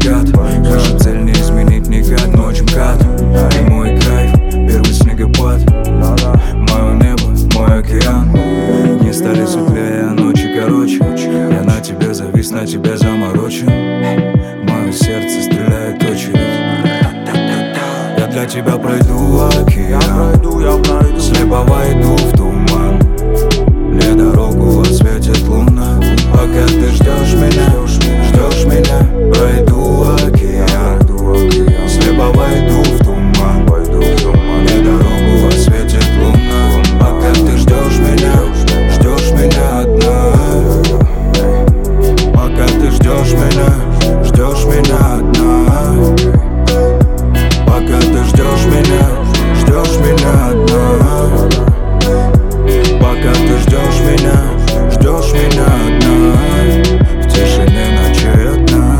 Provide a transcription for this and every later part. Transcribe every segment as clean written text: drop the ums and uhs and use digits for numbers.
закат. Наша цель не изменить никак, но очень МКАД. И мой кайф, первый снегопад. Мое небо, мой океан. Дни стали светлее, а ночи короче. Я на тебе завис, на тебя заморочен. Мое сердце стреляет очередь. Я для тебя пройду океан, слепо войду в туман. Мне дорогу осветит луна. Пока ты ждешь меня, пройду океан, слепо войду в туман. Мне дорогу осветит луна. Пока ты ждешь меня одна. Пока ты ждешь меня одна. Пока ты ждешь меня одна. Пока ты ждешь меня одна. В тишине ночей одна.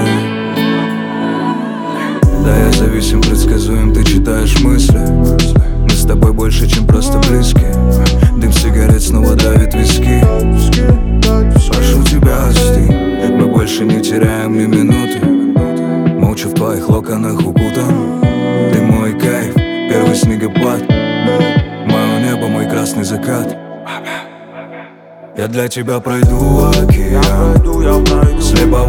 Да, я зависим, предсказуем, ты читаешь мысли. Мы с тобой больше, чем просто близкие. Дым сигарет снова давит виски. Прошу тебя, остынь. Мы больше не теряем ни минуты. Молча в твоих локонах укутан. Ты мой кайф, первый снегопад. Мое небо, мой красный закат. Я для тебя пройду океан, слепо